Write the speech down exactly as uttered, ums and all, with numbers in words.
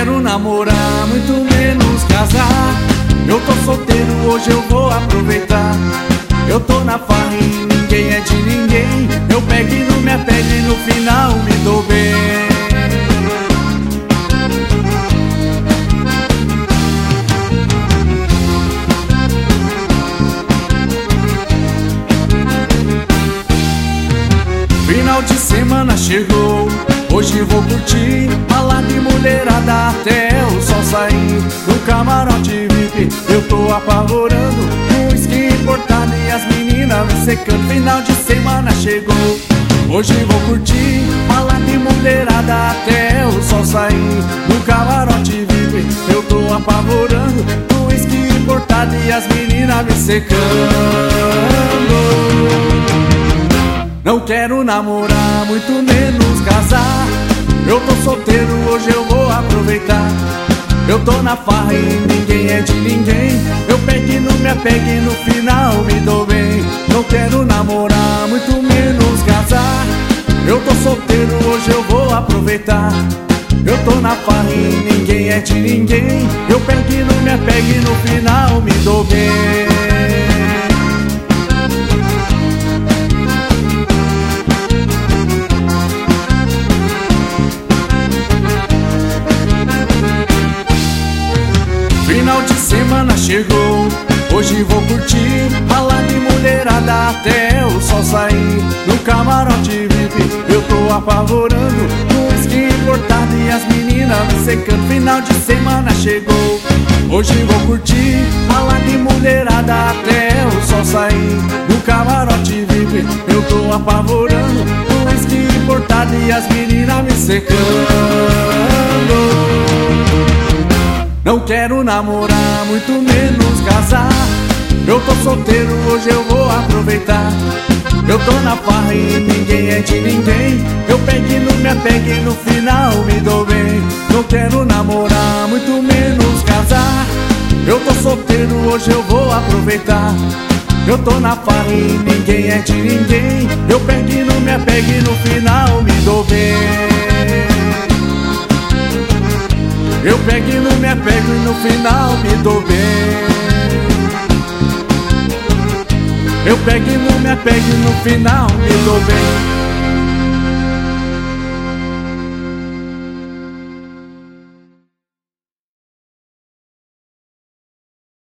quero namorar, muito menos casar. Eu tô solteiro, hoje eu vou aproveitar. Eu tô na farra e ninguém é de ninguém. Eu pego e não me apego e no final me dou bem. Final de semana chegou, hoje vou curtir. Balada e mulherada até o sol sair. No camarote V I P eu tô apavorando. Um whisky importado e as meninas me secando. Final de semana chegou, hoje vou curtir. Balada e mulherada até o sol sair. No camarote V I P eu tô apavorando. Um whisky importado e as meninas me secando. Não quero namorar, muito menos casar. Eu tô solteiro, hoje eu vou aproveitar. Eu tô na farra e ninguém é de ninguém. Eu pego e não me apego e no final me dou bem. Não quero namorar, muito menos casar. Eu tô solteiro, hoje eu vou aproveitar. Eu tô na farra e ninguém é de ninguém. Eu pego e não me apego e no final me dou bem. Final de semana chegou, hoje vou curtir. Balada e mulherada até o sol sair. No camarote V I P eu tô apavorando. Um whisky importado e as meninas me secando. Final de semana chegou, hoje vou curtir. Balada e mulherada até o sol sair. No camarote V I P eu tô apavorando. Um whisky importado e as meninas me secando. Não quero namorar, muito menos casar. Eu tô solteiro, hoje eu vou aproveitar. Eu tô na farra e ninguém é de ninguém. Eu pego e não me apego e no final me dou bem. Não quero namorar, muito menos casar. Eu tô solteiro, hoje eu vou aproveitar. Eu tô na farra e ninguém é de ninguém. Eu pego e não me apego e no final me dou bem. Eu pego e não me apego e no final me dou bem. Eu pego e não me apego e no final me dou bem.